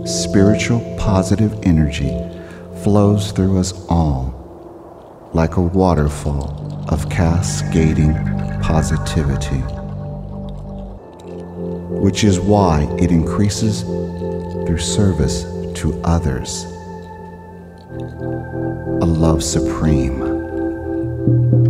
spiritual positive energy flows through us all like a waterfall of cascading positivity, which is why it increases through service to others. A love supreme.